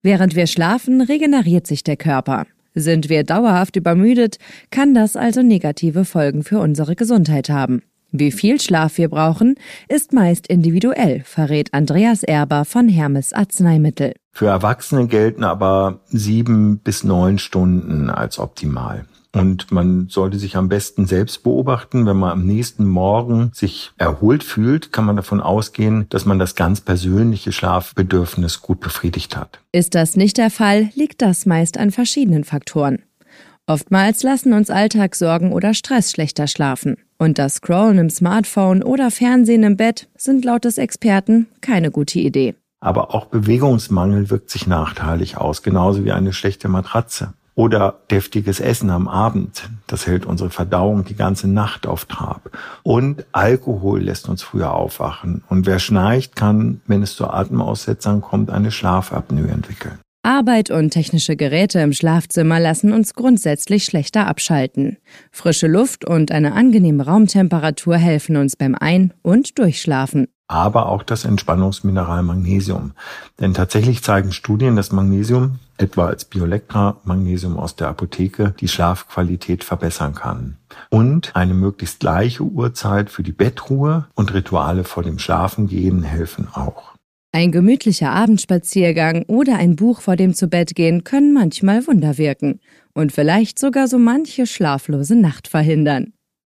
Während wir schlafen, regeneriert sich der Körper. Sind wir dauerhaft übermüdet, kann das also negative Folgen für unsere Gesundheit haben. Wie viel Schlaf wir brauchen, ist meist individuell, verrät Andreas Erber von Hermes Arzneimittel. Für Erwachsene gelten aber 7 bis 9 Stunden als optimal. Und man sollte sich am besten selbst beobachten. Wenn man am nächsten Morgen sich erholt fühlt, kann man davon ausgehen, dass man das ganz persönliche Schlafbedürfnis gut befriedigt hat. Ist das nicht der Fall, liegt das meist an verschiedenen Faktoren. Oftmals lassen uns Alltagssorgen oder Stress schlechter schlafen. Und das Scrollen im Smartphone oder Fernsehen im Bett sind laut des Experten keine gute Idee. Aber auch Bewegungsmangel wirkt sich nachteilig aus, genauso wie eine schlechte Matratze. Oder deftiges Essen am Abend, das hält unsere Verdauung die ganze Nacht auf Trab. Und Alkohol lässt uns früher aufwachen. Und wer schnarcht, kann, wenn es zu Atemaussetzern kommt, eine Schlafapnoe entwickeln. Arbeit und technische Geräte im Schlafzimmer lassen uns grundsätzlich schlechter abschalten. Frische Luft und eine angenehme Raumtemperatur helfen uns beim Ein- und Durchschlafen. Aber auch das Entspannungsmineral Magnesium. Denn tatsächlich zeigen Studien, dass Magnesium, etwa als Biolectra Magnesium aus der Apotheke, die Schlafqualität verbessern kann. Und eine möglichst gleiche Uhrzeit für die Bettruhe und Rituale vor dem Schlafengehen helfen auch. Ein gemütlicher Abendspaziergang oder ein Buch vor dem Zubettgehen können manchmal Wunder wirken und vielleicht sogar so manche schlaflose Nacht verhindern.